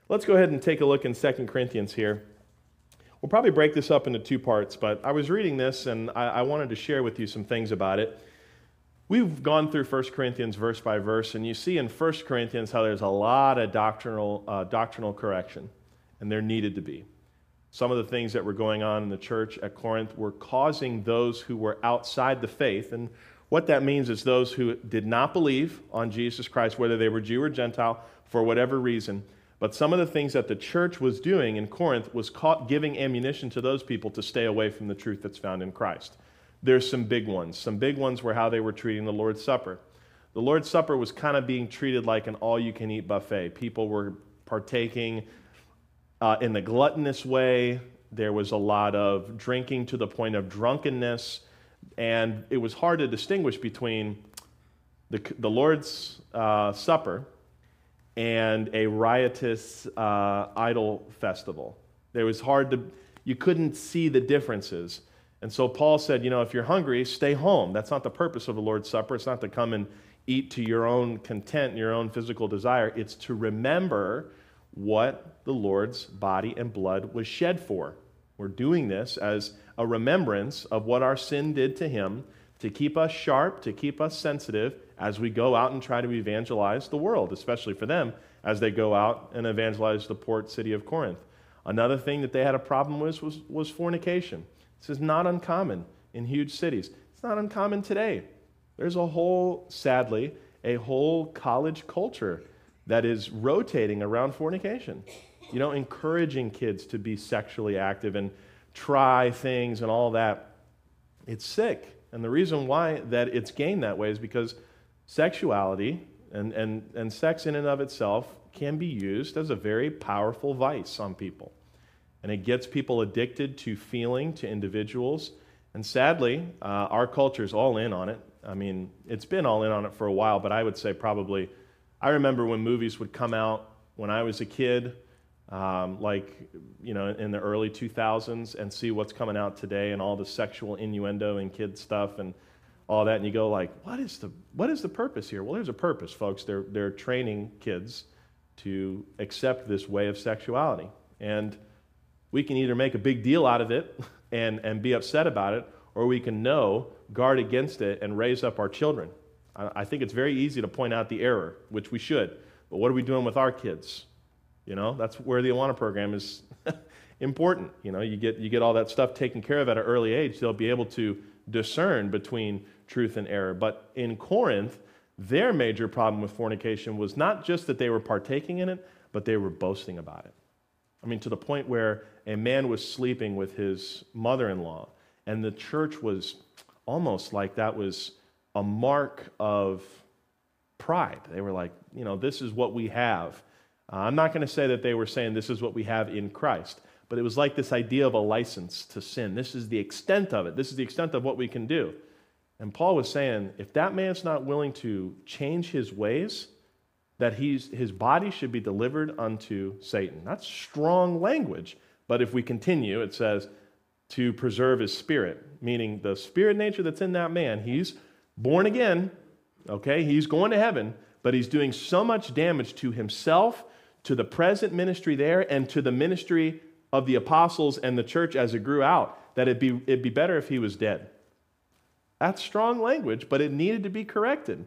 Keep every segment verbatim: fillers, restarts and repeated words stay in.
Let's go ahead and take a look in Second Corinthians here. We'll probably break this up into two parts, but I was reading this and I, I wanted to share with you some things about it. We've gone through First Corinthians verse by verse, and you see in First Corinthians how there's a lot of doctrinal, uh, doctrinal correction, and there needed to be. Some of the things that were going on in the church at Corinth were causing those who were outside the faith, and what that means is those who did not believe on Jesus Christ, whether they were Jew or Gentile, for whatever reason. But some of the things that the church was doing in Corinth was caught giving ammunition to those people to stay away from the truth that's found in Christ. There's some big ones. Some big ones were how they were treating the Lord's Supper. The Lord's Supper was kind of being treated like an all-you-can-eat buffet. People were partaking uh, in the gluttonous way. There was a lot of drinking to the point of drunkenness, and it was hard to distinguish between the, the Lord's uh, Supper and a riotous uh, idol festival. It was hard to, you couldn't see the differences. And so Paul said, you know, if you're hungry, stay home. That's not the purpose of the Lord's Supper. It's not to come and eat to your own content and your own physical desire. It's to remember what the Lord's body and blood was shed for. We're doing this as a remembrance of what our sin did to him, to keep us sharp, to keep us sensitive as we go out and try to evangelize the world, especially for them as they go out and evangelize the port city of Corinth. Another thing that they had a problem with was, was fornication. This is not uncommon in huge cities. It's not uncommon today. There's a whole, sadly, a whole college culture that is rotating around fornication. You know, encouraging kids to be sexually active and try things and all that. It's sick. And the reason why that it's gained that way is because sexuality and, and, and sex in and of itself can be used as a very powerful vice on people. And it gets people addicted to feeling, to individuals. And sadly, uh, our culture is all in on it. I mean, it's been all in on it for a while, but I would say probably, I remember when movies would come out when I was a kid, um, like, you know, in the early two thousands, and see what's coming out today and all the sexual innuendo and kid stuff and all that, and you go like, what is the what is the purpose here? Well, there's a purpose, folks. They're they're training kids to accept this way of sexuality. And we can either make a big deal out of it and, and be upset about it, or we can know, guard against it, and raise up our children. I, I think it's very easy to point out the error, which we should. But what are we doing with our kids? You know, that's where the Awana program is important. You know, you get you get all that stuff taken care of at an early age. They'll be able to discern between truth and error. But in Corinth, their major problem with fornication was not just that they were partaking in it, but they were boasting about it. I mean, to the point where a man was sleeping with his mother-in-law, and the church was almost like that was a mark of pride. They were like, you know, this is what we have. Uh, I'm not going to say that they were saying this is what we have in Christ, but it was like this idea of a license to sin. This is the extent of it. This is the extent of what we can do. And Paul was saying, if that man's not willing to change his ways, that he's, his body should be delivered unto Satan. That's strong language. But if we continue, it says, to preserve his spirit, meaning the spirit nature that's in that man, he's born again, okay? He's going to heaven, but he's doing so much damage to himself, to the present ministry there, and to the ministry of the apostles and the church as it grew out, that it'd be, it'd be better if he was dead. That's strong language, but it needed to be corrected.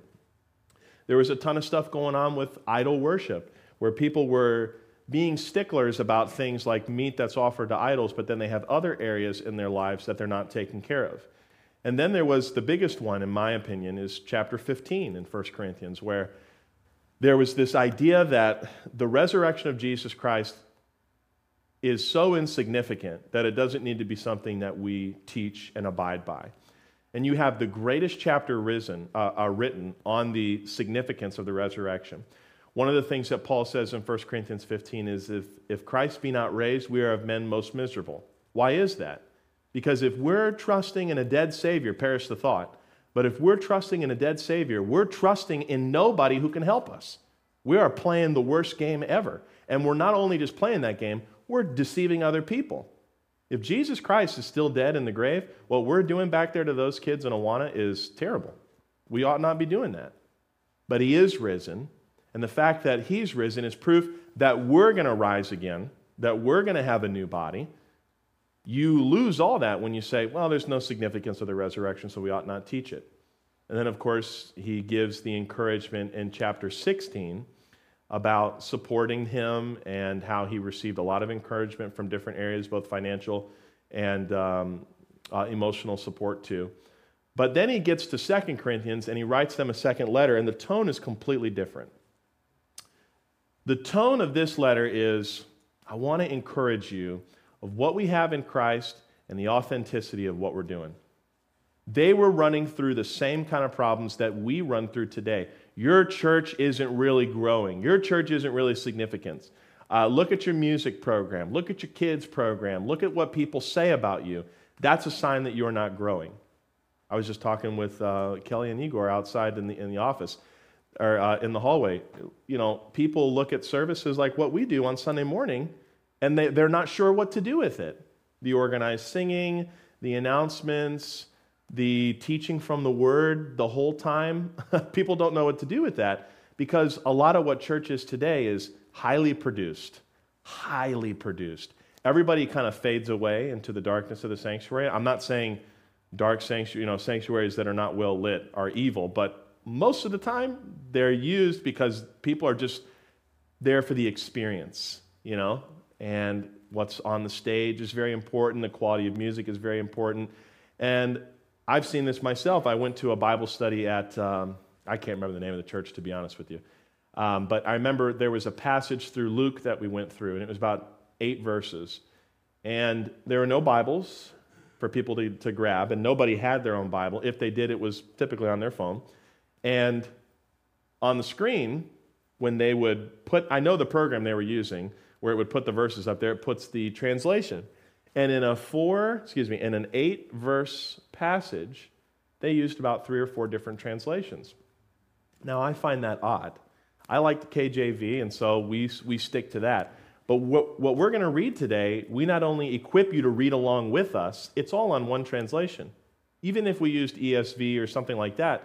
There was a ton of stuff going on with idol worship, where people were being sticklers about things like meat that's offered to idols, but then they have other areas in their lives that they're not taking care of. And then there was the biggest one, in my opinion, is chapter fifteen in First Corinthians, where there was this idea that the resurrection of Jesus Christ is so insignificant that it doesn't need to be something that we teach and abide by. And you have the greatest chapter risen, uh, uh, written on the significance of the resurrection. One of the things that Paul says in First Corinthians fifteen is, if, if Christ be not raised, we are of men most miserable. Why is that? Because if we're trusting in a dead Savior, perish the thought, but if we're trusting in a dead Savior, we're trusting in nobody who can help us. We are playing the worst game ever. And we're not only just playing that game, we're deceiving other people. If Jesus Christ is still dead in the grave, what we're doing back there to those kids in Awana is terrible. We ought not be doing that. But he is risen, and the fact that he's risen is proof that we're going to rise again, that we're going to have a new body. You lose all that when you say, well, there's no significance of the resurrection, so we ought not teach it. And then, of course, he gives the encouragement in chapter sixteen about supporting him and how he received a lot of encouragement from different areas, both financial and um, uh, emotional support too. But then he gets to Second Corinthians and he writes them a second letter, and the tone is completely different. The tone of this letter is, I want to encourage you of what we have in Christ and the authenticity of what we're doing. They were running through the same kind of problems that we run through today. Your church isn't really growing. Your church isn't really significant. Uh, look at your music program. Look at your kids' program. Look at what people say about you. That's a sign that you're not growing. I was just talking with uh, Kelly and Igor outside in the in the office, or uh, in the hallway. You know, people look at services like what we do on Sunday morning, and they, they're not sure what to do with it. The organized singing, the announcements, the teaching from the Word the whole time. People don't know what to do with that because a lot of what church is today is highly produced, highly produced. Everybody kind of fades away into the darkness of the sanctuary. I'm not saying dark sanctuary, you know, sanctuaries that are not well lit are evil, but most of the time they're used because people are just there for the experience, you know, and what's on the stage is very important. The quality of music is very important. And I've seen this myself. I went to a Bible study at, um, I can't remember the name of the church, to be honest with you. Um, but I remember there was a passage through Luke that we went through, and it was about eight verses. And there were no Bibles for people to, to grab, and nobody had their own Bible. If they did, it was typically on their phone. And on the screen, when they would put, I know the program they were using, where it would put the verses up there, it puts the translation. And in a four, excuse me, in an eight verse passage, they used about three or four different translations. Now, I find that odd. I like the K J V, and so we we stick to that. But what, what we're going to read today, we not only equip you to read along with us, it's all on one translation. Even if we used E S V or something like that,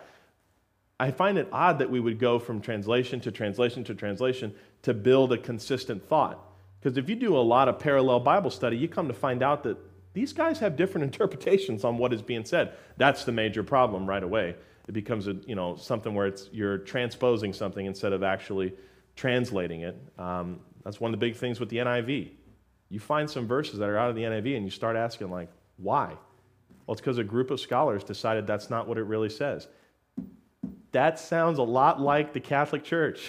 I find it odd that we would go from translation to translation to translation to build a consistent thought. Because if you do a lot of parallel Bible study, you come to find out that these guys have different interpretations on what is being said. That's the major problem right away. It becomes a you know something where it's you're transposing something instead of actually translating it. Um, that's one of the big things with the N I V. You find some verses that are out of the N I V and you start asking, like, why? Well, it's because a group of scholars decided that's not what it really says. That sounds a lot like the Catholic Church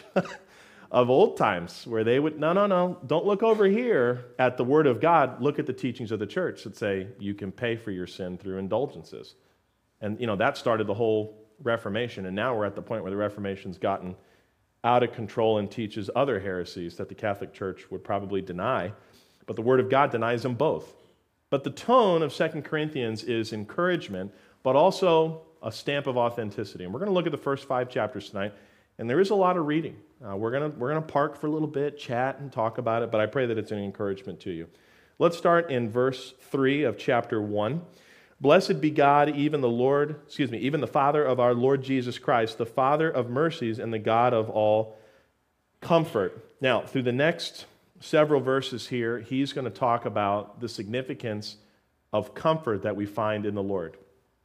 of old times, where they would, no, no, no, don't look over here at the Word of God, look at the teachings of the church that say you can pay for your sin through indulgences. And, you know, that started the whole Reformation, and now we're at the point where the Reformation's gotten out of control and teaches other heresies that the Catholic Church would probably deny, but the Word of God denies them both. But the tone of Second Corinthians is encouragement, but also a stamp of authenticity. And we're going to look at the first five chapters tonight, and there is a lot of reading. Uh, we're going to we're going to park for a little bit, chat, and talk about it, but I pray that it's an encouragement to you. Let's start in verse three of chapter one. Blessed be God, even the Lord, excuse me, even the Father of our Lord Jesus Christ, the Father of mercies and the God of all comfort. Now, through the next several verses here, he's going to talk about the significance of comfort that we find in the Lord.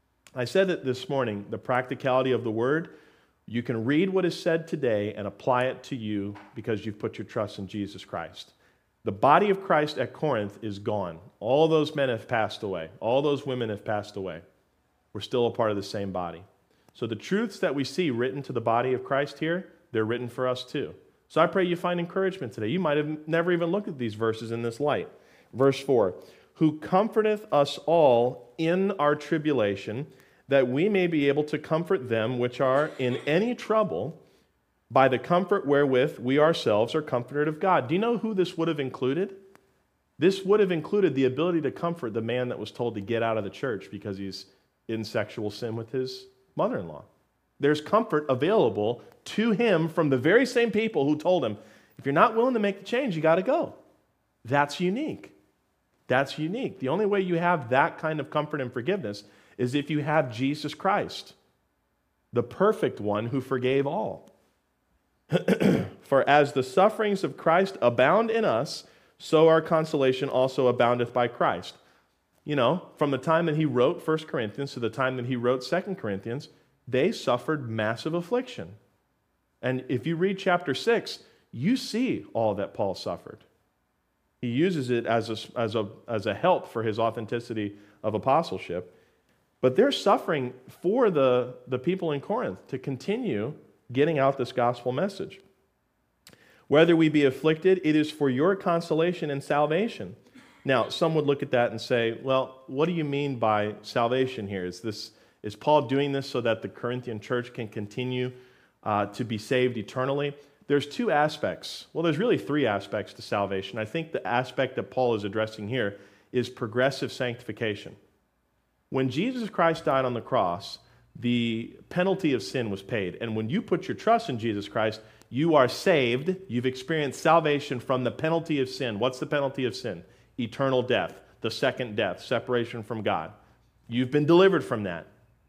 I said it this morning, the practicality of the word. You can read what is said today and apply it to you because you've put your trust in Jesus Christ. The body of Christ at Corinth is gone. All those men have passed away. All those women have passed away. We're still a part of the same body. So the truths that we see written to the body of Christ here, they're written for us too. So I pray you find encouragement today. You might have never even looked at these verses in this light. Verse four, who comforteth us all in our tribulation, that we may be able to comfort them which are in any trouble, by the comfort wherewith we ourselves are comforted of God. Do you know who this would have included? This would have included the ability to comfort the man that was told to get out of the church because he's in sexual sin with his mother-in-law. There's comfort available to him from the very same people who told him, if you're not willing to make the change, you got to go. That's unique. That's unique. The only way you have that kind of comfort and forgiveness is if you have Jesus Christ, the perfect one who forgave all. For as the sufferings of Christ abound in us, so our consolation also aboundeth by Christ. You know, from the time that he wrote First Corinthians to the time that he wrote Second Corinthians, they suffered massive affliction. And if you read chapter six, you see all that Paul suffered. He uses it as a, as a, as a help for his authenticity of apostleship. But they're suffering for the, the people in Corinth to continue getting out this gospel message. Whether we be afflicted, it is for your consolation and salvation. Now, some would look at that and say, well, what do you mean by salvation here? Is this is Paul doing this so that the Corinthian church can continue uh, to be saved eternally? There's two aspects. Well, there's really three aspects to salvation. I think the aspect that Paul is addressing here is progressive sanctification. When Jesus Christ died on the cross, the penalty of sin was paid. And when you put your trust in Jesus Christ, you are saved. You've experienced salvation from the penalty of sin. What's the penalty of sin? Eternal death, the second death, separation from God. You've been delivered from that.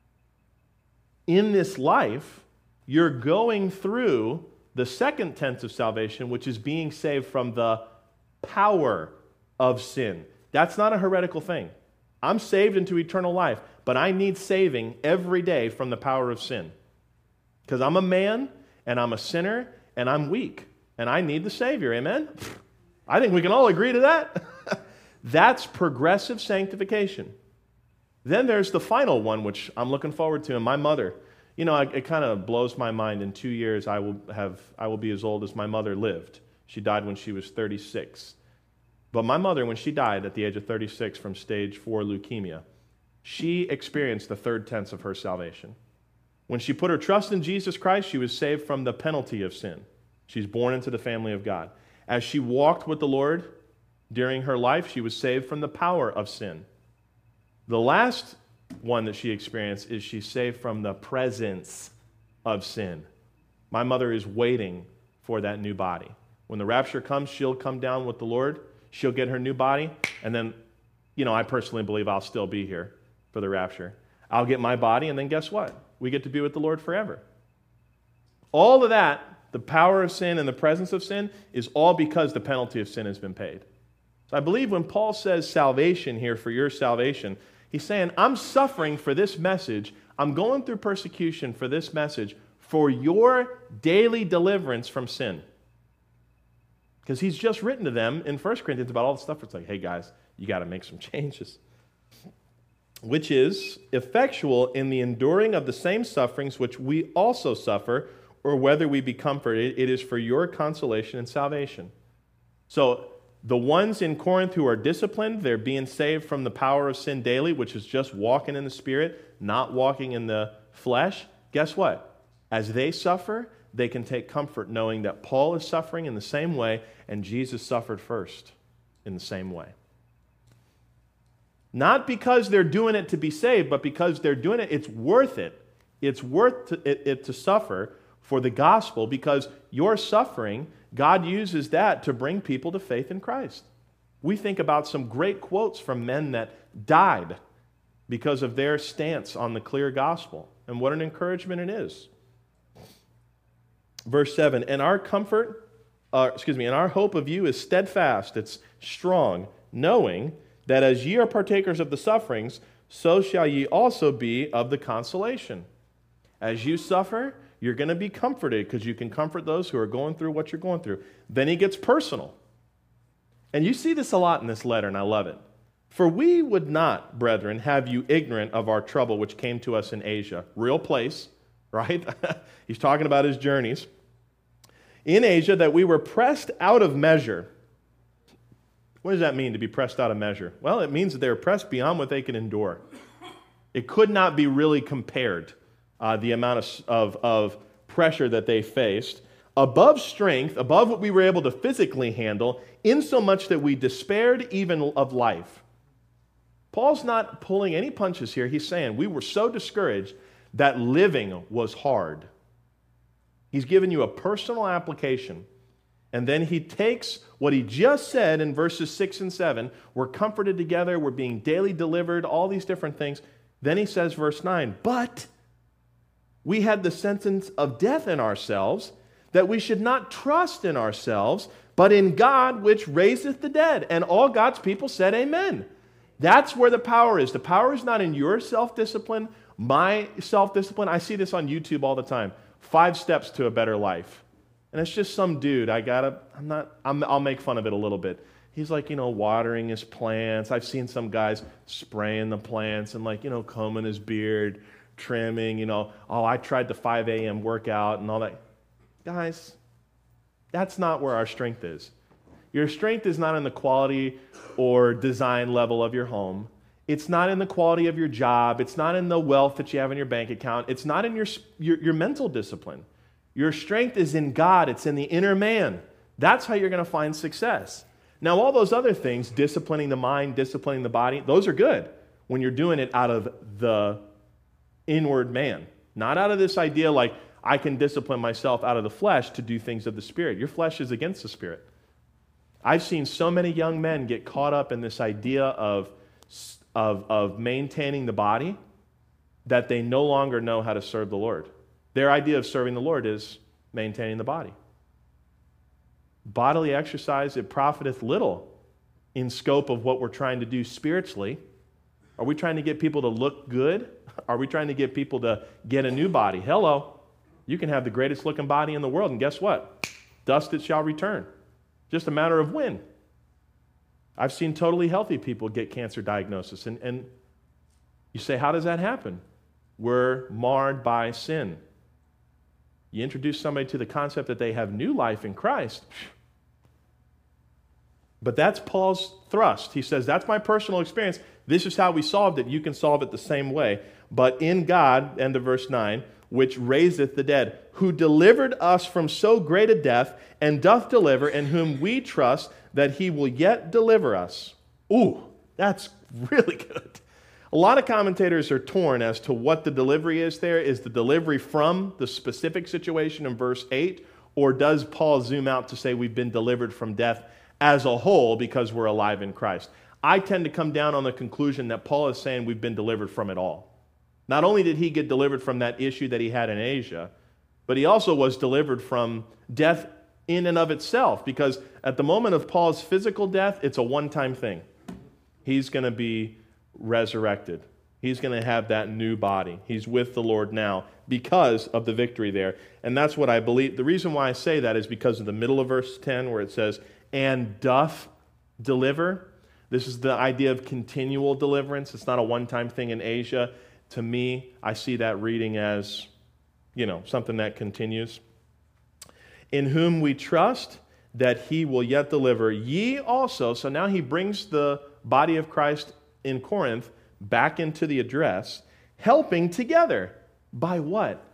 In this life, you're going through the second tense of salvation, which is being saved from the power of sin. That's not a heretical thing. I'm saved into eternal life, but I need saving every day from the power of sin. Because I'm a man, and I'm a sinner, and I'm weak, and I need the Savior, amen? I think we can all agree to that. That's progressive sanctification. Then there's the final one, which I'm looking forward to, and my mother. You know, it kind of blows my mind. In two years, I will have, I will be as old as my mother lived. She died when she was thirty-six. But my mother, when she died at the age of thirty-six from stage four leukemia, she experienced the third tense of her salvation. When she put her trust in Jesus Christ, she was saved from the penalty of sin. She's born into the family of God. As she walked with the Lord during her life, she was saved from the power of sin. The last one that she experienced is she's saved from the presence of sin. My mother is waiting for that new body. When the rapture comes, she'll come down with the Lord. She'll get her new body. And then, you know, I personally believe I'll still be here for the rapture. I'll get my body, and then guess what? We get to be with the Lord forever. All of that, the power of sin and the presence of sin, is all because the penalty of sin has been paid. So I believe when Paul says salvation here, for your salvation, he's saying, I'm suffering for this message. I'm going through persecution for this message for your daily deliverance from sin. Because he's just written to them in First Corinthians about all the stuff. It's like, hey guys, you got to make some changes. Which is effectual in the enduring of the same sufferings which we also suffer, or whether we be comforted, it is for your consolation and salvation. So the ones in Corinth who are disciplined, they're being saved from the power of sin daily, which is just walking in the Spirit, not walking in the flesh. Guess what? As they suffer, they can take comfort knowing that Paul is suffering in the same way, and Jesus suffered first in the same way. Not because they're doing it to be saved, but because they're doing it, it's worth it. It's worth to, it, it to suffer for the gospel, because your suffering, God uses that to bring people to faith in Christ. We think about some great quotes from men that died because of their stance on the clear gospel. And what an encouragement it is. Verse seven, and our comfort, uh, excuse me, and our hope of you is steadfast, it's strong, knowing that as ye are partakers of the sufferings, so shall ye also be of the consolation. As you suffer, you're going to be comforted because you can comfort those who are going through what you're going through. Then he gets personal. And you see this a lot in this letter, and I love it. For we would not, brethren, have you ignorant of our trouble which came to us in Asia. Real place, right? He's talking about his journeys. In Asia, that we were pressed out of measure. What does that mean, to be pressed out of measure? Well, it means that they were pressed beyond what they could endure. It could not be really compared, uh, the amount of, of, of pressure that they faced. Above strength, above what we were able to physically handle, insomuch that we despaired even of life. Paul's not pulling any punches here. He's saying we were so discouraged that living was hard. He's given you a personal application. And then he takes what he just said in verses six and seven, we're comforted together, we're being daily delivered, all these different things. Then he says, verse nine, but we had the sentence of death in ourselves, that we should not trust in ourselves, but in God which raiseth the dead. And all God's people said amen. That's where the power is. The power is not in your self-discipline, my self-discipline. I see this on YouTube all the time. Five steps to a better life. And it's just some dude. I gotta, I'm not, I'm, I'll make fun of it a little bit. He's like, you know, watering his plants. I've seen some guys spraying the plants and like, you know, combing his beard, trimming, you know, oh, I tried the five a.m. workout and all that. Guys, that's not where our strength is. Your strength is not in the quality or design level of your home. It's not in the quality of your job. It's not in the wealth that you have in your bank account. It's not in your, your, your mental discipline. Your strength is in God. It's in the inner man. That's how you're going to find success. Now, all those other things, disciplining the mind, disciplining the body, those are good when you're doing it out of the inward man. Not out of this idea like, I can discipline myself out of the flesh to do things of the Spirit. Your flesh is against the Spirit. I've seen so many young men get caught up in this idea of, of, of maintaining the body that they no longer know how to serve the Lord. Their idea of serving the Lord is maintaining the body. Bodily exercise, it profiteth little in scope of what we're trying to do spiritually. Are we trying to get people to look good? Are we trying to get people to get a new body? Hello. You can have the greatest looking body in the world, and guess what? Dust it shall return. Just a matter of when. I've seen totally healthy people get cancer diagnosis, and, and you say, how does that happen? We're marred by sin. You introduce somebody to the concept that they have new life in Christ. But that's Paul's thrust. He says, that's my personal experience. This is how we solved it. You can solve it the same way. But in God, end of verse nine, which raiseth the dead, who delivered us from so great a death, and doth deliver, in whom we trust that he will yet deliver us. Ooh, that's really good. A lot of commentators are torn as to what the delivery is there. Is the delivery from the specific situation in verse eight, or does Paul zoom out to say we've been delivered from death as a whole because we're alive in Christ? I tend to come down on the conclusion that Paul is saying we've been delivered from it all. Not only did he get delivered from that issue that he had in Asia, but he also was delivered from death in and of itself, because at the moment of Paul's physical death, it's a one-time thing. He's going to be resurrected. He's going to have that new body. He's with the Lord now because of the victory there. And that's what I believe. The reason why I say that is because of the middle of verse ten where it says, and doth deliver. This is the idea of continual deliverance. It's not a one-time thing in Asia. To me, I see that reading as, you know, something that continues. In whom we trust that he will yet deliver. Ye also, so now he brings the body of Christ in Corinth back into the address, helping together. By what?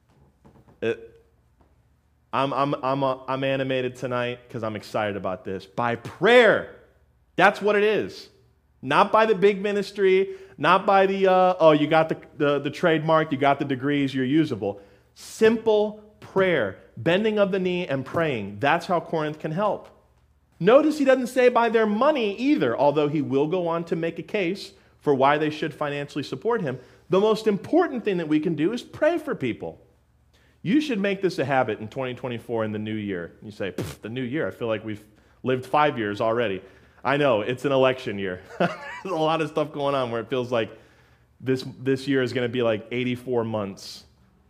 It, I'm, I'm, I'm, uh, I'm animated tonight because I'm excited about this. By prayer. That's what it is. Not by the big ministry, not by the, uh, oh, you got the, the, the trademark, you got the degrees, you're usable. Simple prayer, bending of the knee and praying. That's how Corinth can help. Notice he doesn't say by their money either, although he will go on to make a case for why they should financially support him. The most important thing that we can do is pray for people. You should make this a habit in twenty twenty-four in the new year. You say, the new year, I feel like we've lived five years already. I know, it's an election year. There's a lot of stuff going on where it feels like this, this year is going to be like eighty-four months.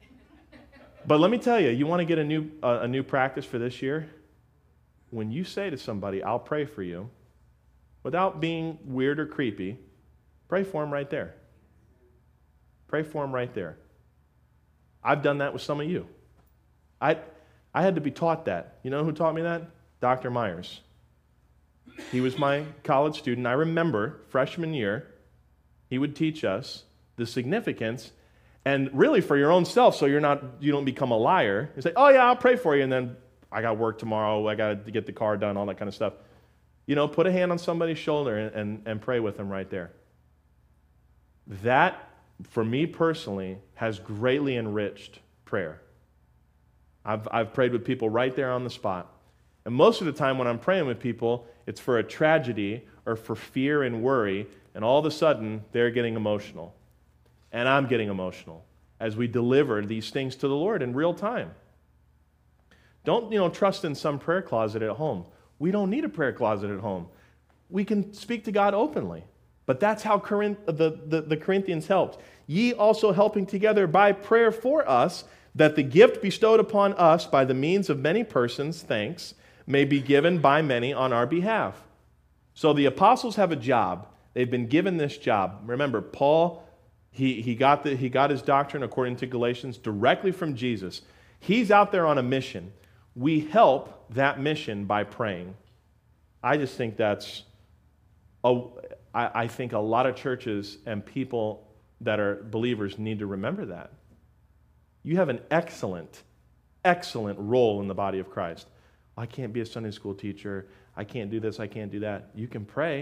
But let me tell you, you want to get a new, uh, a new practice for this year? When you say to somebody, I'll pray for you, without being weird or creepy, pray for them right there. Pray for them right there. I've done that with some of you. I, I had to be taught that. You know who taught me that? Doctor Myers. He was my college student. I remember freshman year, he would teach us the significance, and really for your own self, so you're not, you don't become a liar. You say, oh yeah, I'll pray for you, and then I got work tomorrow, I got to get the car done, all that kind of stuff. You know, put a hand on somebody's shoulder and, and, and pray with them right there. That, for me personally, has greatly enriched prayer. I've, I've prayed with people right there on the spot. And most of the time when I'm praying with people, it's for a tragedy or for fear and worry, and all of a sudden, they're getting emotional. And I'm getting emotional as we deliver these things to the Lord in real time. Don't, you know, trust in some prayer closet at home. We don't need a prayer closet at home. We can speak to God openly. But that's how Corinth, the, the, the Corinthians helped. Ye also helping together by prayer for us, that the gift bestowed upon us by the means of many persons, thanks, may be given by many on our behalf. So the apostles have a job. They've been given this job. Remember, Paul, he, he, got the, he got his doctrine, according to Galatians, directly from Jesus. He's out there on a mission. We help that mission by praying. I just think that's, a, I, I think a lot of churches and people that are believers need to remember that. You have an excellent, excellent role in the body of Christ. I can't be a Sunday school teacher. I can't do this. I can't do that. You can pray.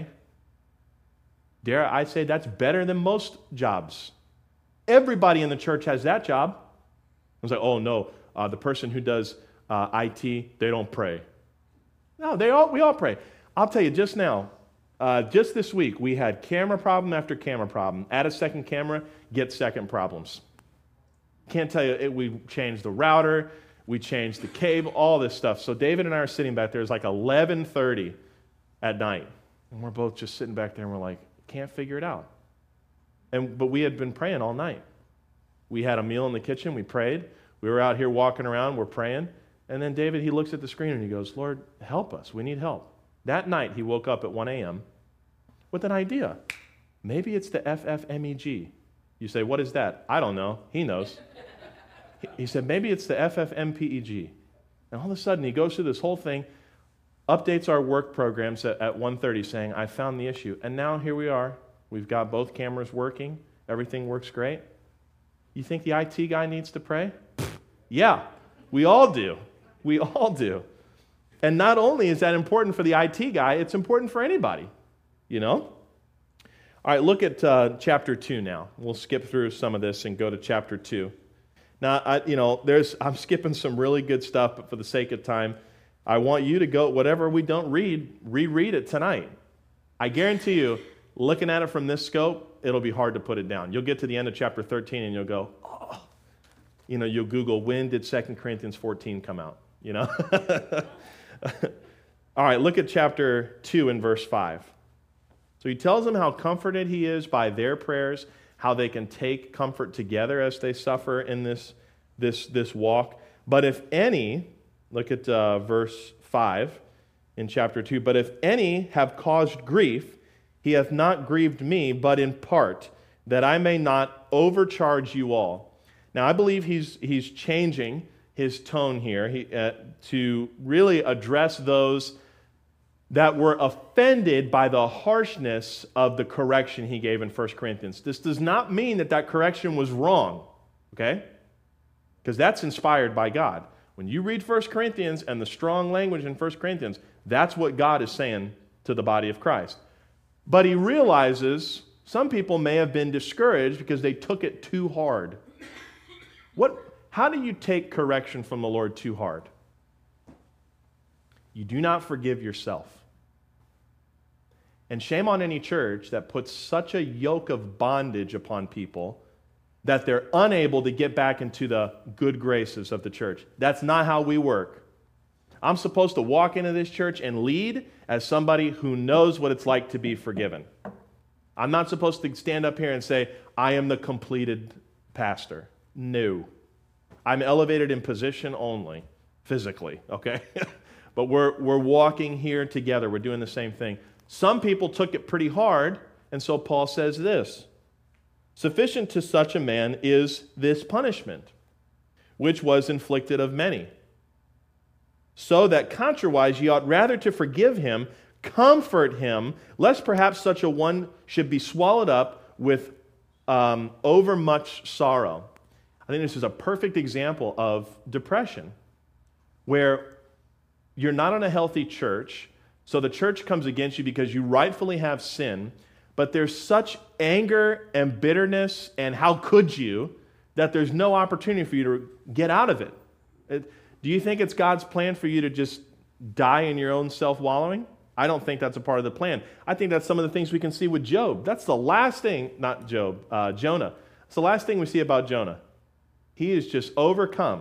Dare I say that's better than most jobs. Everybody in the church has that job. I was like, oh no, uh, the person who does uh, I T, they don't pray. No, they all we all pray. I'll tell you just now, uh, just this week, we had camera problem after camera problem. Add a second camera, get second problems. Can't tell you, it, we changed the router, we changed the cable, all this stuff. So David and I are sitting back there. It's like eleven thirty at night. And we're both just sitting back there and we're like, can't figure it out. And But we had been praying all night. We had a meal in the kitchen, we prayed. We were out here walking around, we're praying. And then David, he looks at the screen and he goes, Lord, help us, we need help. That night, he woke up at one a.m. with an idea. Maybe it's the F F M E G. You say, what is that? I don't know. He knows. He said, maybe it's the F F M P E G. And all of a sudden, he goes through this whole thing, updates our work programs at, at one thirty, saying, I found the issue. And now here we are. We've got both cameras working. Everything works great. You think the I T guy needs to pray? Yeah, we all do. We all do. And not only is that important for the I T guy, it's important for anybody, you know? All right, look at uh, chapter two now. We'll skip through some of this and go to chapter two. Now, I, you know, there's I'm skipping some really good stuff, but for the sake of time, I want you to go, whatever we don't read, reread it tonight. I guarantee you, looking at it from this scope, it'll be hard to put it down. You'll get to the end of chapter thirteen and you'll go, oh. You know, you'll Google, when did Second Corinthians fourteen come out? You know? All right, look at chapter two and verse five. So he tells them how comforted he is by their prayers, how they can take comfort together as they suffer in this, this, this walk. But if any, look at uh, verse five in chapter two, but if any have caused grief, he hath not grieved me, but in part, that I may not overcharge you all. Now, I believe he's, he's changing his tone here he, uh, to really address those that were offended by the harshness of the correction he gave in First Corinthians. This does not mean that that correction was wrong, okay? Because that's inspired by God. When you read First Corinthians and the strong language in First Corinthians, that's what God is saying to the body of Christ. But he realizes some people may have been discouraged because they took it too hard. What? How do you take correction from the Lord too hard? You do not forgive yourself. And shame on any church that puts such a yoke of bondage upon people that they're unable to get back into the good graces of the church. That's not how we work. I'm supposed to walk into this church and lead as somebody who knows what it's like to be forgiven. I'm not supposed to stand up here and say, I am the completed pastor. No. I'm elevated in position only, physically, okay? But we're, we're walking here together. We're doing the same thing. Some people took it pretty hard, and so Paul says this, sufficient to such a man is this punishment, which was inflicted of many. So that contrariwise ye ought rather to forgive him, comfort him, lest perhaps such a one should be swallowed up with um, overmuch sorrow. I think this is a perfect example of depression, where you're not in a healthy church, so the church comes against you because you rightfully have sin, but there's such anger and bitterness and how could you, that there's no opportunity for you to get out of it. it do you think it's God's plan for you to just die in your own self-wallowing? I don't think that's a part of the plan. I think that's some of the things we can see with Job. That's the last thing, not Job, uh, Jonah. It's the last thing we see about Jonah. He is just overcome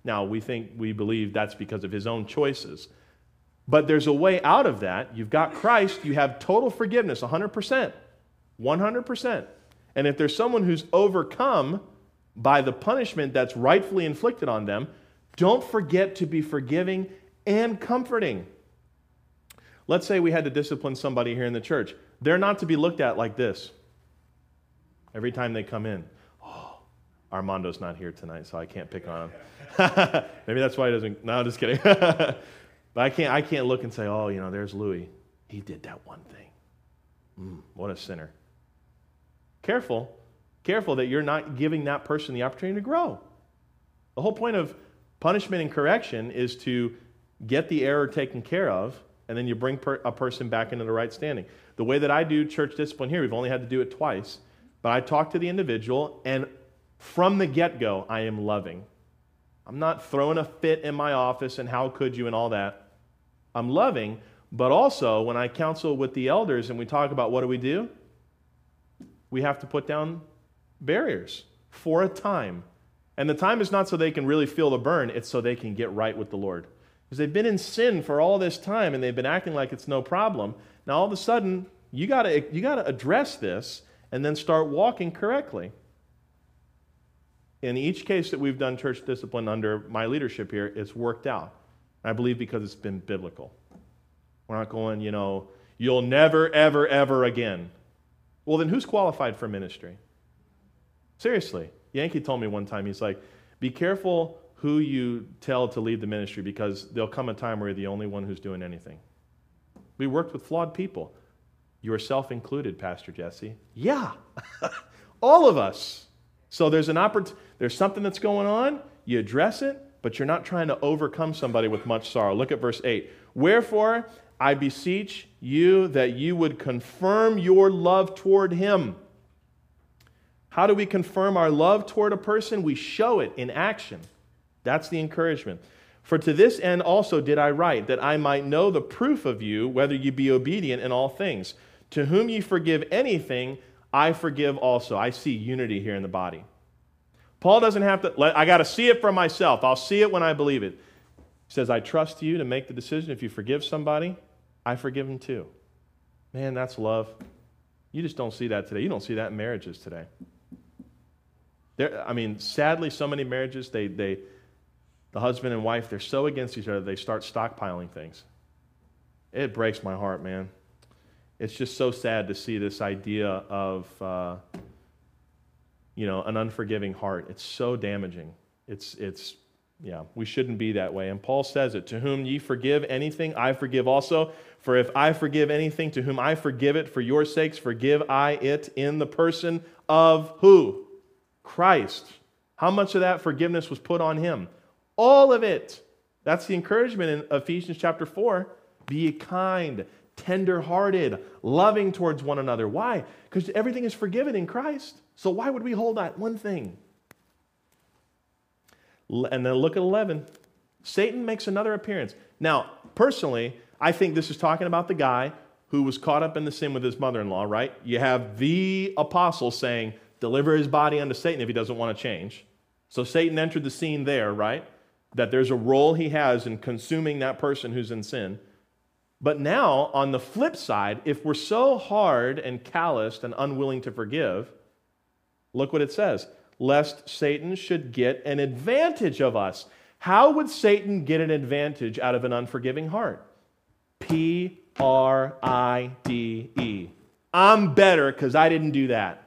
Now, we think, we believe that's because of his own choices. But there's a way out of that. You've got Christ, you have total forgiveness, one hundred percent. one hundred percent. And if there's someone who's overcome by the punishment that's rightfully inflicted on them, don't forget to be forgiving and comforting. Let's say we had to discipline somebody here in the church. They're not to be looked at like this every time they come in. Oh, Armando's not here tonight, so I can't pick on him. Maybe that's why he doesn't. No, just kidding. But I can't, I can't look and say, oh, you know, there's Louis. He did that one thing. Mm, what a sinner. Careful. Careful that you're not giving that person the opportunity to grow. The whole point of punishment and correction is to get the error taken care of, and then you bring per- a person back into the right standing. The way that I do church discipline here, we've only had to do it twice, but I talk to the individual, and from the get-go, I am loving. I'm not throwing a fit in my office and how could you and all that. I'm loving, but also when I counsel with the elders and we talk about what do we do, we have to put down barriers for a time. And the time is not so they can really feel the burn, it's so they can get right with the Lord. Because they've been in sin for all this time and they've been acting like it's no problem. Now all of a sudden, you gotta, you gotta address this and then start walking correctly. In each case that we've done church discipline under my leadership here, it's worked out. I believe because it's been biblical. We're not going, you know, you'll never, ever, ever again. Well, then who's qualified for ministry? Seriously. Yankee told me one time, he's like, be careful who you tell to lead the ministry because there'll come a time where you're the only one who's doing anything. We worked with flawed people. Yourself included, Pastor Jesse. Yeah. All of us. So there's an oppor- there's something that's going on, you address it, but you're not trying to overcome somebody with much sorrow. Look at verse eight. Wherefore, I beseech you that you would confirm your love toward him. How do we confirm our love toward a person? We show it in action. That's the encouragement. For to this end also did I write, that I might know the proof of you, whether you be obedient in all things. To whom ye forgive anything, I forgive also. I see unity here in the body. Paul doesn't have to, let, I got to see it for myself. I'll see it when I believe it. He says, I trust you to make the decision. If you forgive somebody, I forgive them too. Man, that's love. You just don't see that today. You don't see that in marriages today. There, I mean, sadly, so many marriages, they, they, the husband and wife, they're so against each other, they start stockpiling things. It breaks my heart, man. It's just so sad to see this idea of, uh, you know, an unforgiving heart. It's so damaging. It's, it's, yeah, we shouldn't be that way. And Paul says it, to whom ye forgive anything, I forgive also. For if I forgive anything, to whom I forgive it, for your sakes forgive I it in the person of who? Christ. How much of that forgiveness was put on him? All of it. That's the encouragement in Ephesians chapter four. Be kind, tender-hearted, loving towards one another. Why? Because everything is forgiven in Christ. So why would we hold that one thing? And then look at eleven. Satan makes another appearance. Now, personally, I think this is talking about the guy who was caught up in the sin with his mother-in-law, right? You have the apostle saying, deliver his body unto Satan if he doesn't want to change. So Satan entered the scene there, right? That there's a role he has in consuming that person who's in sin. But now, on the flip side, if we're so hard and calloused and unwilling to forgive, look what it says. Lest Satan should get an advantage of us. How would Satan get an advantage out of an unforgiving heart? P R I D E. I'm better because I didn't do that.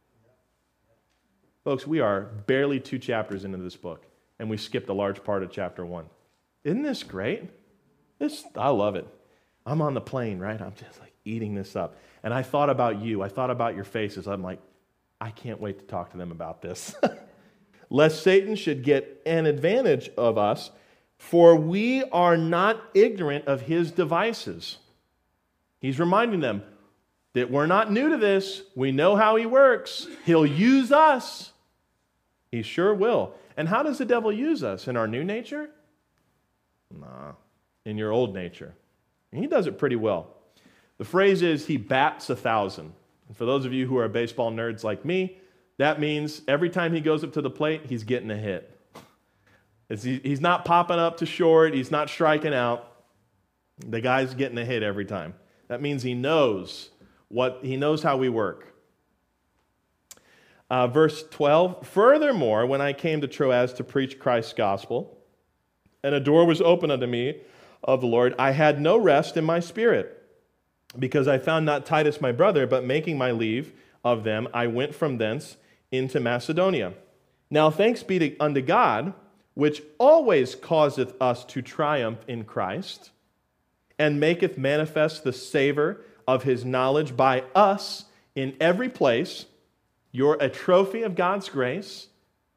Folks, we are barely two chapters into this book, and we skipped a large part of chapter one. Isn't this great? This, I love it. I'm on the plane, right? I'm just like eating this up. And I thought about you. I thought about your faces. I'm like, I can't wait to talk to them about this. Lest Satan should get an advantage of us, for we are not ignorant of his devices. He's reminding them that we're not new to this. We know how he works. He'll use us. He sure will. And how does the devil use us? In our new nature? Nah, in your old nature. And he does it pretty well. The phrase is, he bats a thousand. And for those of you who are baseball nerds like me, that means every time he goes up to the plate, he's getting a hit. It's, he, he's not popping up to short. He's not striking out. The guy's getting a hit every time. That means he knows what he knows how we work. Uh, verse twelve, furthermore, when I came to Troas to preach Christ's gospel, and a door was opened unto me of the Lord, I had no rest in my spirit, because I found not Titus my brother, but making my leave of them, I went from thence into Macedonia. Now thanks be to, unto God, which always causeth us to triumph in Christ, and maketh manifest the savor of his knowledge by us in every place. You're a trophy of God's grace.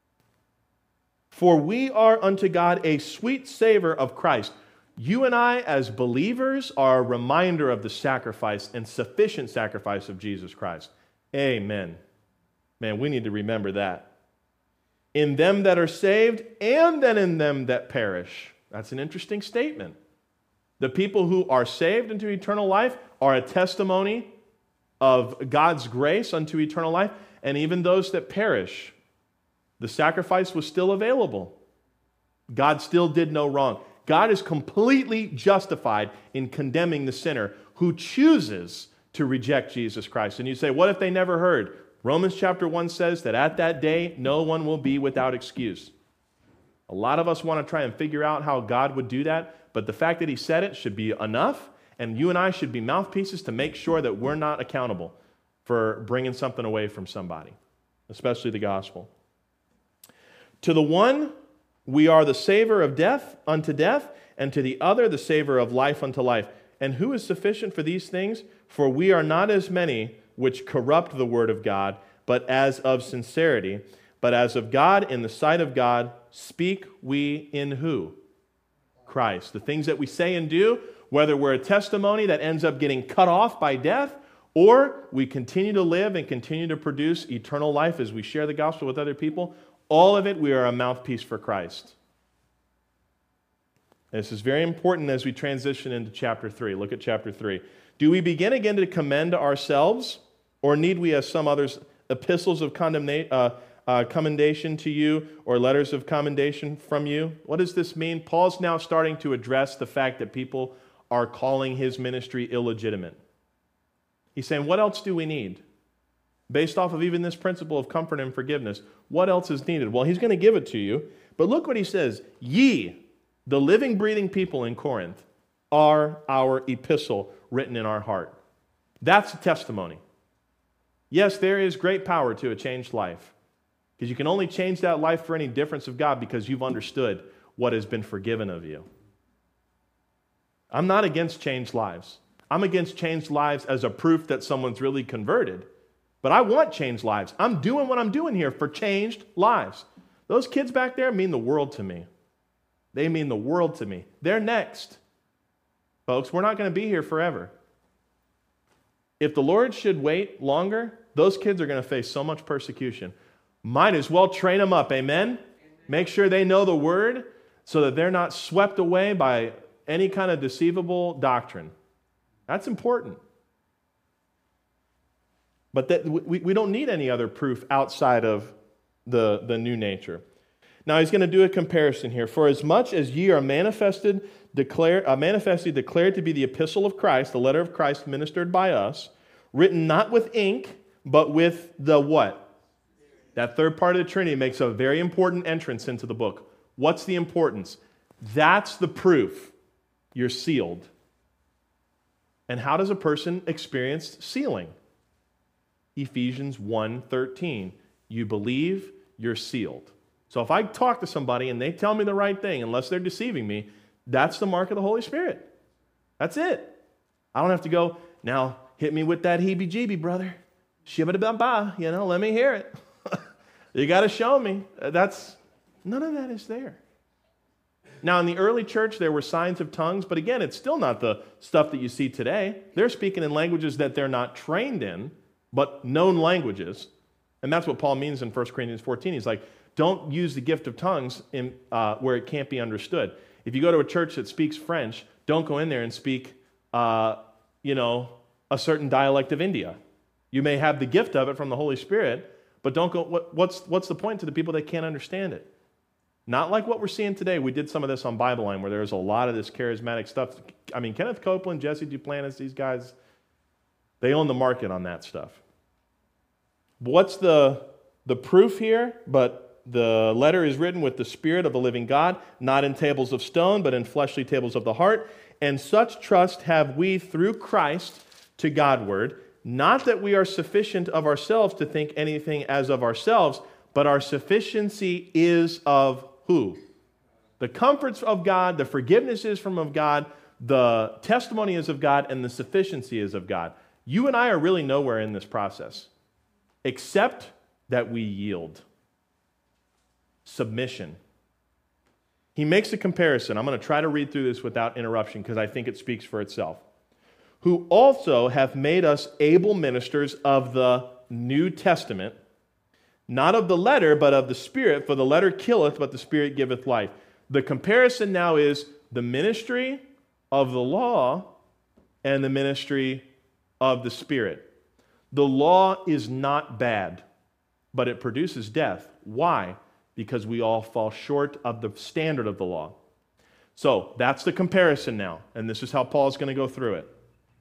For we are unto God a sweet savor of Christ. You and I, as believers, are a reminder of the sacrifice and sufficient sacrifice of Jesus Christ. Amen. Man, we need to remember that. In them that are saved, and then in them that perish. That's an interesting statement. The people who are saved into eternal life are a testimony of God's grace unto eternal life, and even those that perish, the sacrifice was still available. God still did no wrong. God is completely justified in condemning the sinner who chooses to reject Jesus Christ. And you say, what if they never heard? Romans chapter one says that at that day, no one will be without excuse. A lot of us want to try and figure out how God would do that, but the fact that he said it should be enough, and you and I should be mouthpieces to make sure that we're not accountable for bringing something away from somebody, especially the gospel. To the one, we are the savor of death unto death, and to the other, the savor of life unto life. And who is sufficient for these things? For we are not as many which corrupt the word of God, but as of sincerity. But as of God, in the sight of God, speak we in who? Christ. The things that we say and do, whether we're a testimony that ends up getting cut off by death, or we continue to live and continue to produce eternal life as we share the gospel with other people, all of it, we are a mouthpiece for Christ. This is very important as we transition into chapter three. Look at chapter three. Do we begin again to commend ourselves, or need we, as some others, epistles of condemnation, uh, uh, commendation to you, or letters of commendation from you? What does this mean? Paul's now starting to address the fact that people are calling his ministry illegitimate. He's saying, what else do we need? Based off of even this principle of comfort and forgiveness, what else is needed? Well, he's going to give it to you. But look what he says. Ye, the living, breathing people in Corinth, are our epistle written in our heart. That's a testimony. Yes, there is great power to a changed life, because you can only change that life for any difference of God because you've understood what has been forgiven of you. I'm not against changed lives. I'm against changed lives as a proof that someone's really converted. But I want changed lives. I'm doing what I'm doing here for changed lives. Those kids back there mean the world to me. They mean the world to me. They're next. Folks, we're not going to be here forever. If the Lord should wait longer, those kids are going to face so much persecution. Might as well train them up, amen? Amen? Make sure they know the word so that they're not swept away by any kind of deceivable doctrine. That's important. But that, we, we don't need any other proof outside of the, the new nature. Now he's going to do a comparison here. For as much as ye are manifested, declare, uh, manifestly declared to be the epistle of Christ, the letter of Christ ministered by us, written not with ink, but with the what? That third part of the Trinity makes a very important entrance into the book. What's the importance? That's the proof. You're sealed. And how does a person experience sealing? Ephesians one thirteen. You believe, you're sealed. So if I talk to somebody and they tell me the right thing, unless they're deceiving me, that's the mark of the Holy Spirit. That's it. I don't have to go, now hit me with that heebie-jeebie, brother. Shibba-da-ba-ba, you know, let me hear it. You got to show me. That's, none of that is there. Now, in the early church, there were signs of tongues, but again, it's still not the stuff that you see today. They're speaking in languages that they're not trained in, but known languages. And that's what Paul means in First Corinthians fourteen. He's like, don't use the gift of tongues in, uh, where it can't be understood. If you go to a church that speaks French, don't go in there and speak, uh, you know, a certain dialect of India. You may have the gift of it from the Holy Spirit, but don't go, what, what's, what's the point to the people that can't understand it? Not like what we're seeing today. We did some of this on Bible Line where there's a lot of this charismatic stuff. I mean, Kenneth Copeland, Jesse Duplantis, these guys, they own the market on that stuff. What's the, the proof here? But the letter is written with the Spirit of the living God, not in tables of stone, but in fleshly tables of the heart. And such trust have we through Christ to Godward, not that we are sufficient of ourselves to think anything as of ourselves, but our sufficiency is of who? The comforts of God, the forgiveness is from of God, the testimony is of God, and the sufficiency is of God. You and I are really nowhere in this process, except that we yield. Submission. He makes a comparison. I'm going to try to read through this without interruption because I think it speaks for itself. Who also have made us able ministers of the New Testament, not of the letter, but of the Spirit, for the letter killeth, but the Spirit giveth life. The comparison now is the ministry of the law and the ministry of the Spirit. The law is not bad, but it produces death. Why? Because we all fall short of the standard of the law. So that's the comparison now, and this is how Paul's going to go through it.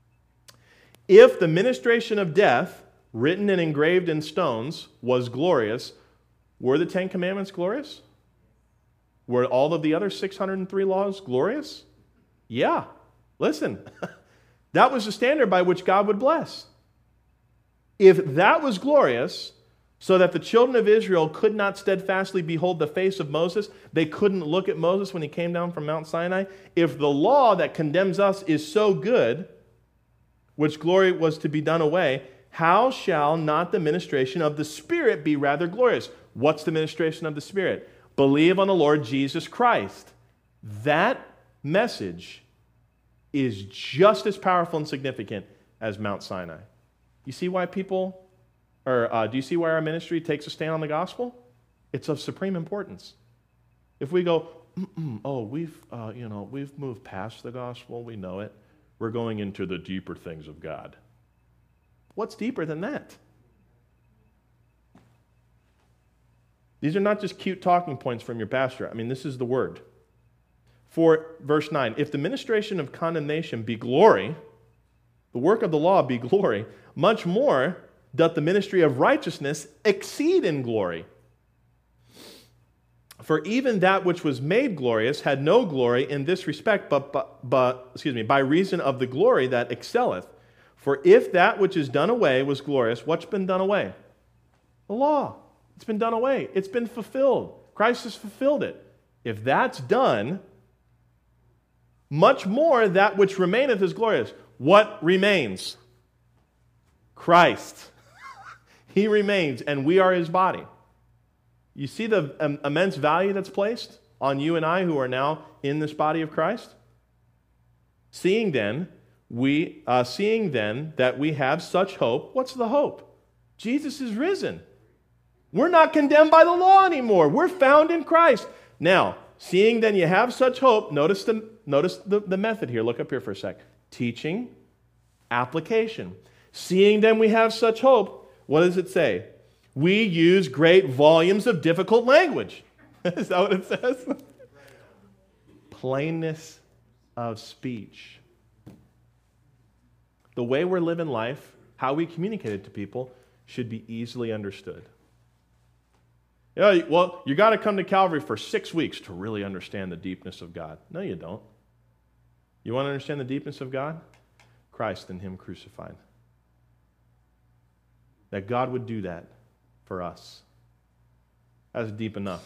If the ministration of death, written and engraved in stones, was glorious, were the Ten Commandments glorious? Were all of the other six hundred three laws glorious? Yeah. Listen, that was the standard by which God would bless. If that was glorious, so that the children of Israel could not steadfastly behold the face of Moses, they couldn't look at Moses when he came down from Mount Sinai, if the law that condemns us is so good, which glory was to be done away, how shall not the ministration of the Spirit be rather glorious? What's the ministration of the Spirit? Believe on the Lord Jesus Christ. That message is just as powerful and significant as Mount Sinai. You see why people, or uh, do you see why our ministry takes a stand on the gospel? It's of supreme importance. If we go, oh, we've, uh, you know, we've moved past the gospel, we know it. We're going into the deeper things of God. What's deeper than that? These are not just cute talking points from your pastor. I mean, this is the word. For verse nine, if the ministration of condemnation be glory, the work of the law be glory, much more doth the ministry of righteousness exceed in glory. For even that which was made glorious had no glory in this respect, but, but, but excuse me, by reason of the glory that excelleth. For if that which is done away was glorious, what's been done away? The law. It's been done away. It's been fulfilled. Christ has fulfilled it. If that's done, much more that which remaineth is glorious. What remains? Christ. He remains, and we are his body. You see the um, immense value that's placed on you and I who are now in this body of Christ? Seeing then, we, uh, seeing then that we have such hope, what's the hope? Jesus is risen. We're not condemned by the law anymore. We're found in Christ. Now, seeing then you have such hope, notice the, notice the, the method here. Look up here for a sec. Teaching, application. Seeing then we have such hope, what does it say? We use great volumes of difficult language. Is that what it says? Plainness of speech. The way we're living life, how we communicate it to people, should be easily understood. Yeah, well, you got to come to Calvary for six weeks to really understand the deepness of God. No, you don't. You want to understand the deepness of God? Christ and him crucified. That God would do that for us. That's deep enough.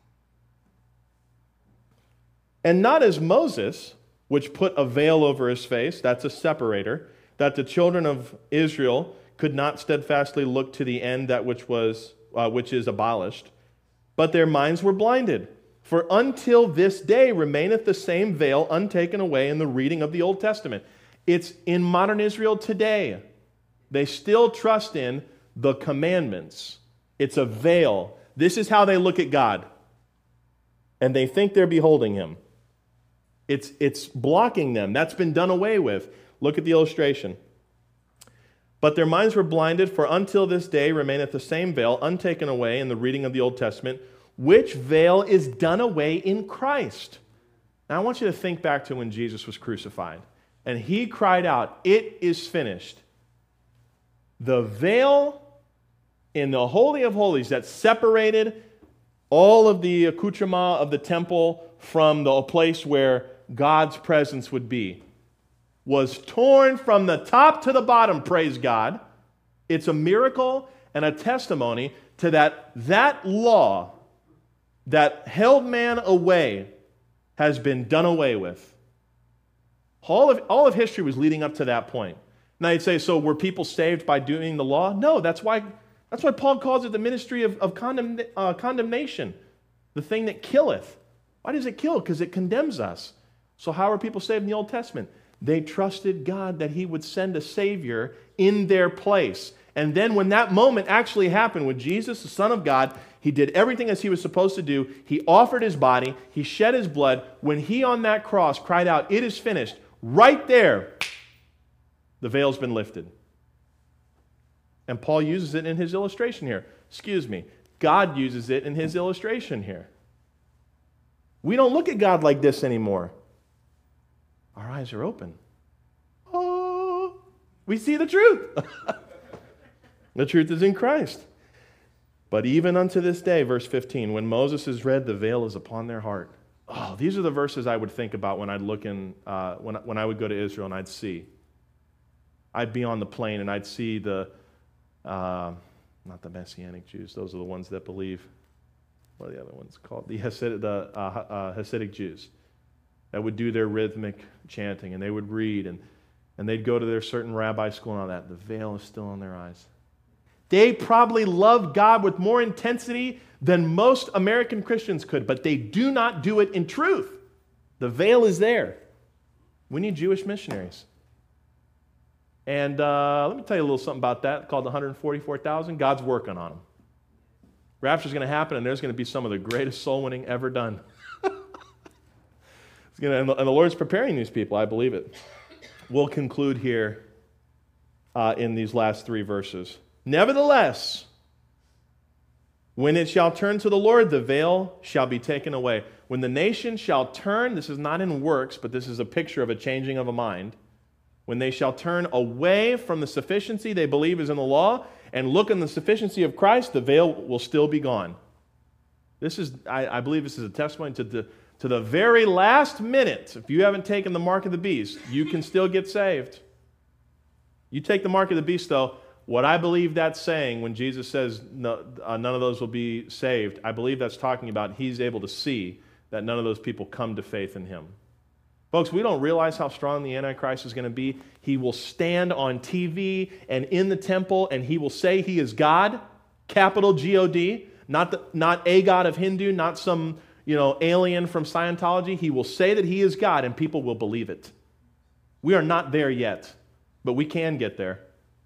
And not as Moses, which put a veil over his face, that's a separator, that the children of Israel could not steadfastly look to the end that which was uh, which is abolished, but their minds were blinded. For until this day remaineth the same veil untaken away in the reading of the Old Testament. It's in modern Israel today. They still trust in the commandments. It's a veil. This is how they look at God. And they think they're beholding him. It's, it's blocking them. That's been done away with. Look at the illustration. But their minds were blinded, for until this day remaineth the same veil untaken away in the reading of the Old Testament, which veil is done away in Christ. Now I want you to think back to when Jesus was crucified. And he cried out, "It is finished." The veil in the Holy of Holies that separated all of the accoutrement of the temple from the place where God's presence would be was torn from the top to the bottom, praise God. It's a miracle and a testimony to that that law that held man away has been done away with. All of, all of history was leading up to that point. Now you'd say, so were people saved by doing the law? No, that's why, that's why Paul calls it the ministry of, of condemn, uh, condemnation, the thing that killeth. Why does it kill? Because it condemns us. So how are people saved in the Old Testament? They trusted God that he would send a Savior in their place. And then when that moment actually happened with Jesus, the Son of God, he did everything as he was supposed to do. He offered his body. He shed his blood. When he on that cross cried out, "It is finished," right there, the veil's been lifted. And Paul uses it in his illustration here. Excuse me. God uses it in his illustration here. We don't look at God like this anymore. Our eyes are open. Oh, we see the truth. The truth is in Christ. But even unto this day, verse fifteen, when Moses is read, the veil is upon their heart. Oh, these are the verses I would think about when I'd look in, uh, when, when I would go to Israel and I'd see. I'd be on the plain and I'd see the, uh, not the Messianic Jews, those are the ones that believe, what are the other ones called? The Hasidic, the, uh, uh, Hasidic Jews that would do their rhythmic chanting and they would read and, and they'd go to their certain rabbi school and all that. The veil is still on their eyes. They probably love God with more intensity than most American Christians could, but they do not do it in truth. The veil is there. We need Jewish missionaries. And uh, let me tell you a little something about that, called the one hundred forty-four thousand. God's working on them. Rapture's going to happen, and there's going to be some of the greatest soul winning ever done. It's gonna, and, the, and the Lord's preparing these people, I believe it. We'll conclude here uh, in these last three verses. Nevertheless, when it shall turn to the Lord, the veil shall be taken away. When the nation shall turn, this is not in works, but this is a picture of a changing of a mind. When they shall turn away from the sufficiency they believe is in the law and look in the sufficiency of Christ, the veil will still be gone. This is, I, I believe this is a testimony to the, to the very last minute. If you haven't taken the mark of the beast, you can still get saved. You take the mark of the beast, though, what I believe that's saying when Jesus says no, uh, none of those will be saved, I believe that's talking about he's able to see that none of those people come to faith in him. Folks, we don't realize how strong the Antichrist is going to be. He will stand on T V and in the temple and he will say he is God, capital G O D, not, the, not a God of Hindu, not some you know alien from Scientology. He will say that he is God and people will believe it. We are not there yet, but we can get there.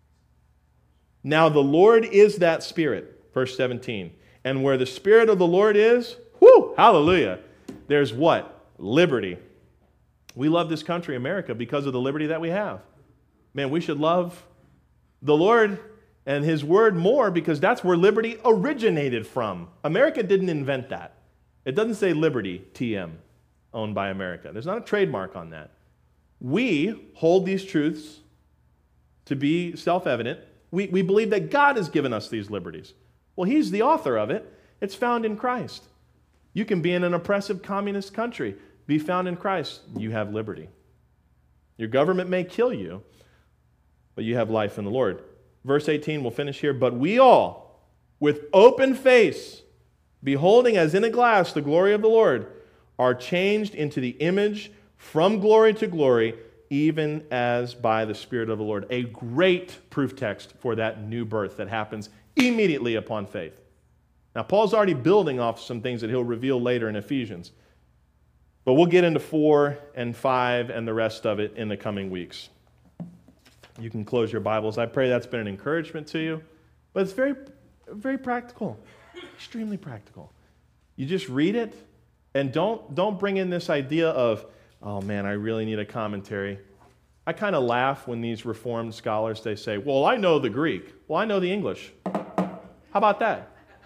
Now the Lord is that Spirit, verse seventeen. And where the Spirit of the Lord is, whoo, hallelujah, there's what? Liberty. We love this country, America, because of the liberty that we have. Man, we should love the Lord and His Word more because that's where liberty originated from. America didn't invent that. It doesn't say Liberty, T M, owned by America. There's not a trademark on that. We hold these truths to be self-evident. We, we believe that God has given us these liberties. Well, He's the author of it. It's found in Christ. You can be in an oppressive communist country, be found in Christ. You have liberty. Your government may kill you, but you have life in the Lord. Verse eighteen, we'll finish here. But we all, with open face, beholding as in a glass the glory of the Lord, are changed into the image from glory to glory, even as by the Spirit of the Lord. A great proof text for that new birth that happens immediately upon faith. Now, Paul's already building off some things that he'll reveal later in Ephesians. But we'll get into four and five and the rest of it in the coming weeks. You can close your Bibles. I pray that's been an encouragement to you. But it's very, very practical. Extremely practical. You just read it and don't, don't bring in this idea of, oh man, I really need a commentary. I kind of laugh when these Reformed scholars, they say, well, I know the Greek. Well, I know the English. How about that?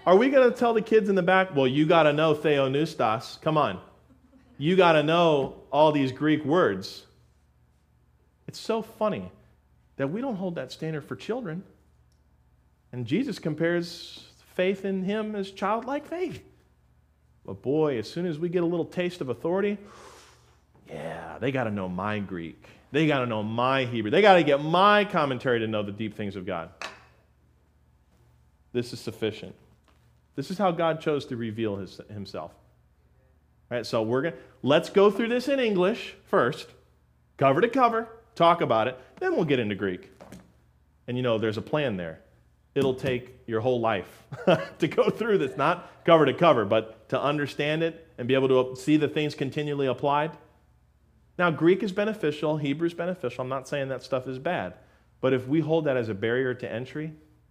Are we going to tell the kids in the back, well, you got to know theonoustos. Come on. You got to know all these Greek words. It's so funny that we don't hold that standard for children. And Jesus compares faith in him as childlike faith. But boy, as soon as we get a little taste of authority, yeah, they got to know my Greek. They got to know my Hebrew. They got to get my commentary to know the deep things of God. This is sufficient. This is how God chose to reveal his, himself. All right, so we're going to, let's go through this in English first, cover to cover, talk about it, then we'll get into Greek. And you know, there's a plan there. It'll take your whole life to go through this, not cover to cover, but to understand it and be able to see the things continually applied. Now, Greek is beneficial, Hebrew is beneficial. I'm not saying that stuff is bad. But if we hold that as a barrier to entry,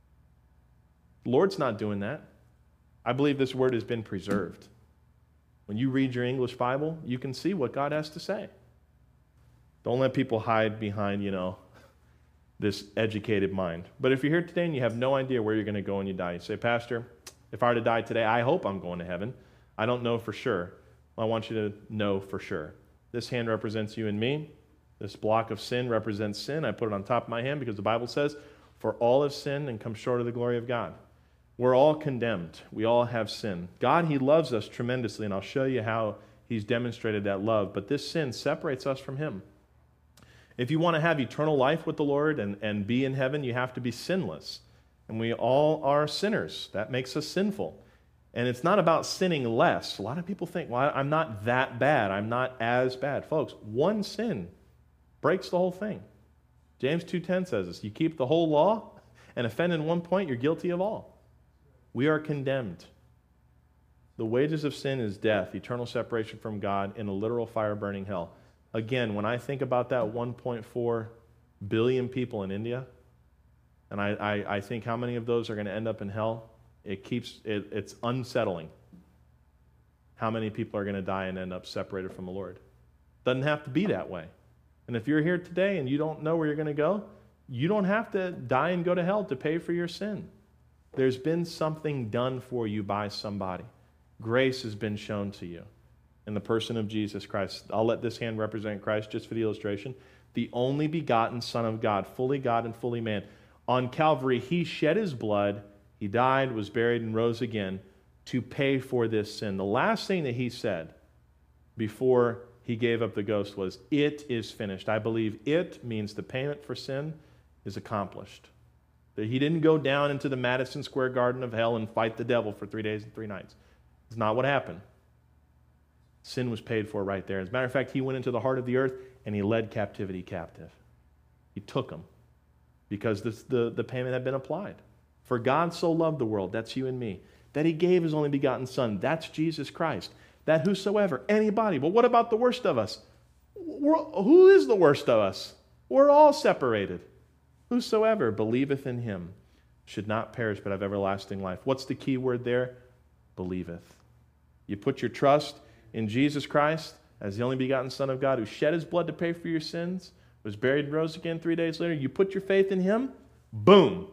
the Lord's not doing that. I believe this word has been preserved. When you read your English Bible, you can see what God has to say. Don't let people hide behind, you know, this educated mind. But if you're here today and you have no idea where you're going to go when you die, you say, Pastor, if I were to die today, I hope I'm going to heaven. I don't know for sure. I want you to know for sure. This hand represents you and me. This block of sin represents sin. I put it on top of my hand because the Bible says, for all have sinned and come short of the glory of God. We're all condemned. We all have sin. God, he loves us tremendously, and I'll show you how he's demonstrated that love. But this sin separates us from him. If you want to have eternal life with the Lord and, and be in heaven, you have to be sinless. And we all are sinners. That makes us sinful. And it's not about sinning less. A lot of people think, well, I'm not that bad. I'm not as bad. Folks, one sin breaks the whole thing. James two ten says this. You keep the whole law and offend in one point, you're guilty of all. We are condemned. The wages of sin is death, eternal separation from God in a literal fire-burning hell. Again, when I think about that one point four billion people in India, and I, I, I think how many of those are going to end up in hell, it keeps it, it's unsettling how many people are going to die and end up separated from the Lord. Doesn't have to be that way. And if you're here today and you don't know where you're going to go, you don't have to die and go to hell to pay for your sin. There's been something done for you by somebody. Grace has been shown to you in the person of Jesus Christ. I'll let this hand represent Christ just for the illustration. The only begotten Son of God, fully God and fully man. On Calvary, he shed his blood, he died, was buried, and rose again to pay for this sin. The last thing that he said before he gave up the ghost was, it is finished. I believe it means the payment for sin is accomplished. That he didn't go down into the Madison Square Garden of hell and fight the devil for three days and three nights. It's not what happened. Sin was paid for right there. As a matter of fact, he went into the heart of the earth and he led captivity captive. He took them because this, the, the payment had been applied. For God so loved the world, that's you and me, that he gave his only begotten Son, that's Jesus Christ, that whosoever, anybody, but what about the worst of us? We're, who is the worst of us? We're all separated. Whosoever believeth in him should not perish but have everlasting life. What's the key word there? Believeth. You put your trust in Jesus Christ as the only begotten Son of God who shed his blood to pay for your sins, was buried and rose again three days later. You put your faith in him, boom.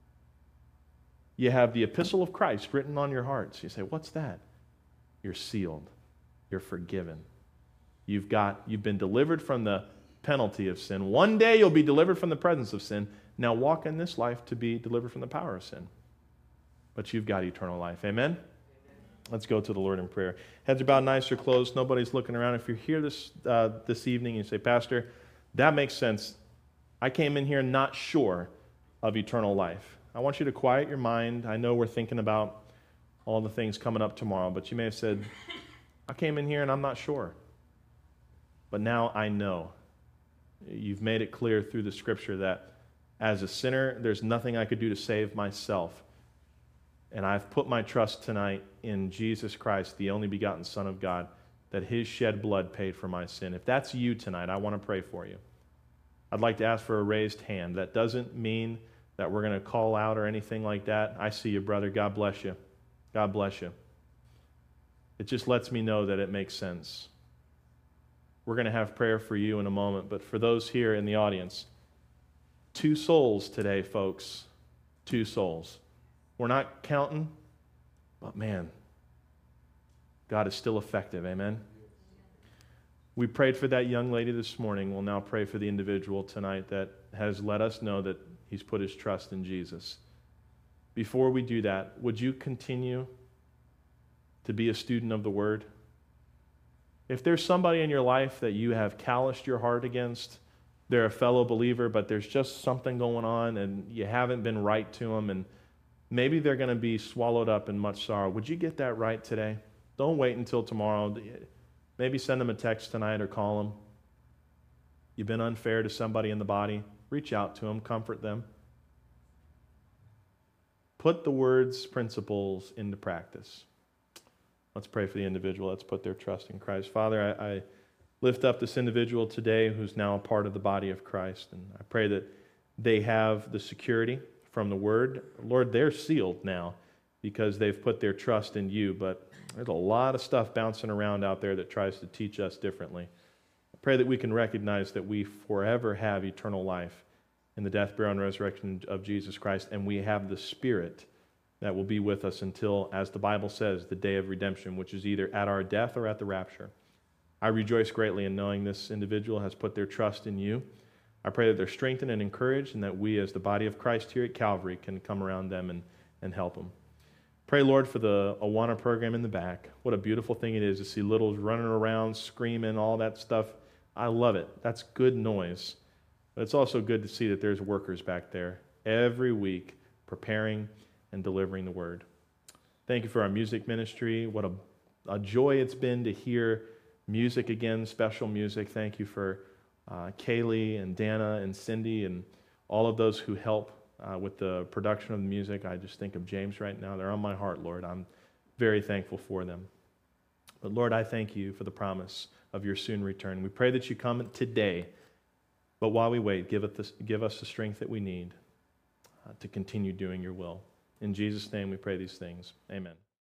You have the epistle of Christ written on your hearts. You say, what's that? You're sealed. You're forgiven. You've got, you've been delivered from the penalty of sin. One day you'll be delivered from the presence of sin. Now walk in this life to be delivered from the power of sin. But you've got eternal life. Amen? Amen. Let's go to the Lord in prayer. Heads are bowed, eyes are closed. Nobody's looking around. If you're here this uh, this evening and you say, Pastor, that makes sense. I came in here not sure of eternal life. I want you to quiet your mind. I know we're thinking about all the things coming up tomorrow, but you may have said, I came in here and I'm not sure. But now I know. You've made it clear through the Scripture that as a sinner, there's nothing I could do to save myself. And I've put my trust tonight in Jesus Christ, the only begotten Son of God, that his shed blood paid for my sin. If that's you tonight, I want to pray for you. I'd like to ask for a raised hand. That doesn't mean that we're going to call out or anything like that. I see you, brother. God bless you. God bless you. It just lets me know that it makes sense. We're going to have prayer for you in a moment, but for those here in the audience, two souls today, folks. Two souls. We're not counting But man, God is still effective, amen? We prayed for that young lady this morning. We'll now pray for the individual tonight that has let us know that he's put his trust in Jesus. Before we do that, would you continue to be a student of the Word? If there's somebody in your life that you have calloused your heart against, they're a fellow believer, but there's just something going on and you haven't been right to them, and maybe they're going to be swallowed up in much sorrow, would you get that right today? Don't wait until tomorrow. Maybe send them a text tonight or call them. You've been unfair to somebody in the body. Reach out to them, comfort them. Put the Word's principles into practice. Let's pray for the individual. Let's put their trust in Christ. Father, I, I lift up this individual today who's now a part of the body of Christ, and I pray that they have the security from the Word. Lord, they're sealed now because they've put their trust in you, but there's a lot of stuff bouncing around out there that tries to teach us differently. I pray that we can recognize that we forever have eternal life in the death, burial, and resurrection of Jesus Christ, and we have the Spirit that will be with us until, as the Bible says, the day of redemption, which is either at our death or at the rapture. I rejoice greatly in knowing this individual has put their trust in you. I pray that they're strengthened and encouraged, and that we as the body of Christ here at Calvary can come around them and, and help them. Pray, Lord, for the Awana program in the back. What a beautiful thing it is to see littles running around, screaming, all that stuff. I love it. That's good noise. But it's also good to see that there's workers back there every week preparing and delivering the Word. Thank you for our music ministry. What a, a joy it's been to hear music again, special music. Thank you for uh, Kaylee and Dana and Cindy and all of those who help uh, with the production of the music. I just think of James right now. They're on my heart, Lord. I'm very thankful for them. But Lord, I thank you for the promise of your soon return. We pray that you come today, but while we wait, give, it the, give us the strength that we need uh, to continue doing your will. In Jesus' name we pray these things. Amen.